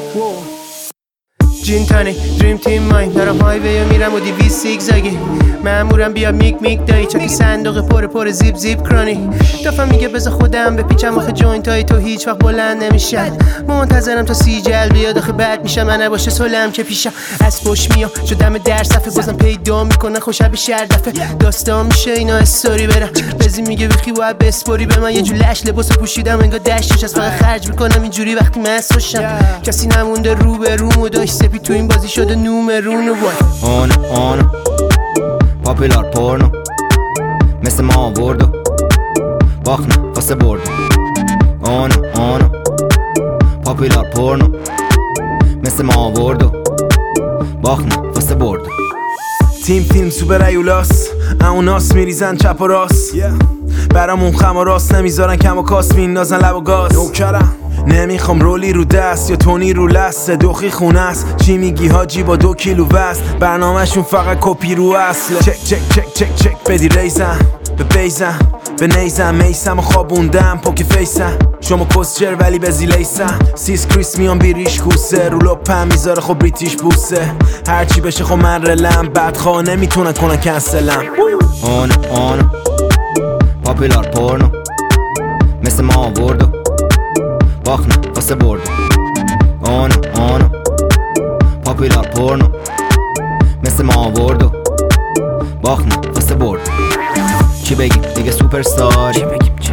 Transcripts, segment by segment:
جین تانی دریم تیم ماین دارم هایوی میرم و 200 زیگزاگی مامورم بیا میک دایی چاکی صندوق پر زیب کرانی دفعه میگه بذار خودم بپیچم آخه جوینت های تو هیچ وقت بلند نمیشه منتظرم تا سی جل بیاد آخه بد میشم من نباشه سلم که پیشم از پشت میام شدم در صفحه بازم پیدا میکنن خوشب شهر دفعه داستان میشه اینا استوری برم بزی میگه بخی باید بسپوری به من یه جو لش لباس پوشیدم انگار دشتش از فقط خرج میکنم اینجوری وقتی مست باشم کسی نمونده رو به رومو داشت سپی تو این بازی شده نومرونو وای آن پاپولار پورنو مثل ما آوردو باخنه واسه بردو آن پاپولار پورنو مثل ما آوردو باخنه واسه بردو تیم سوپر ایولاس اوناس میریزن چپ و راست برامون خم و راست نمیذارن کم و کاس میندازن لب و گاز نوکرم نمیخوام رولی رو دست یا تونی رو لست دوخی خونه است چی میگی حاجی با 2 کیلو وزن برنامهشون فقط کپی رو اصله چک بدی ریزم به بیزم به نیزم میسم و خوابوندم پوک فیسم شما کسچر ولی به زیلیسم سیس کریس میان بیریش کوسه رو لپم میذاره خب بریتیش بوسه هرچی بشه خب من رلم بدخواه نمیتونن کنن کنسلم آن پاپولار پورنو مثل ما آوردو باخنه واسه بردو آن پاپولار پورنو مثل ما آوردو باخنه واسه بردو چی بگیم دیگه سوپرستاری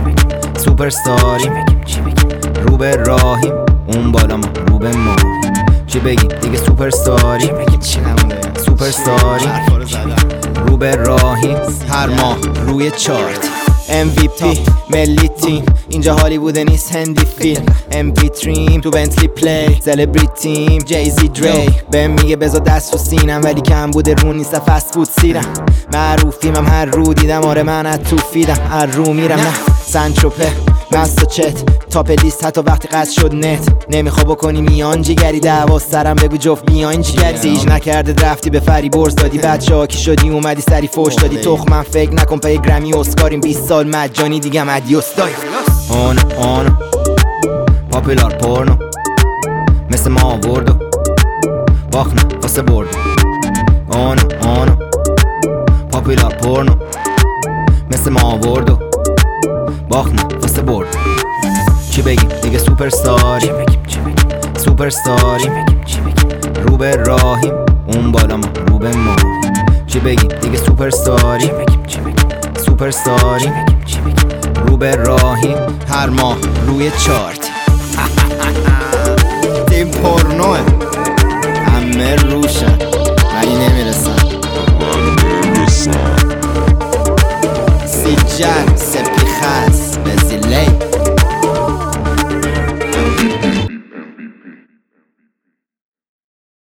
رو به راهیم اون بالا ما رو به ما چی بگیم دیگه سوپرستاری رو به راهیم هر ماه روی چارت MVP ملی تیم اینجا هالیوود نیست هندی فیلم MP3 تو بنتلی پلی سلبریتیم جیزی دری بهم میگه بذار دست رو سینم ولی کم بوده رو نیست فست فود سیرم معروفیم هم هر رو دیدم آره من از تو فیدم هر رو میرم نه سنچوپه مست و چت تاپ لیست حتی وقتی قصد شد نت نمیخوا بکنی میان جیگری دعوا سرم بگو جفت بیاین جیگری سیج نکرده رفتی به فری برز دادی بچه ها کی شدی اومدی سری فوش دادی تخمم فکر نکن پای گرمی اسکاریم 20 سال مجانی دیگه ادیوس دای آن پاپولار پورنو مثل ما آوردو باخنه واسه بردو آن پاپولار پورنو مثل ما آوردو باخنه واسه بردو چی بگیم دیگه سوپرستاری رو به راهیم اون بالا ما رو به ما چی بگیم دیگه سوپرستاری رو به راهیم هر ماه روی چارت تیم پورنوه همه روشن ولی نمیرسن سیجر سپی خس به زیلی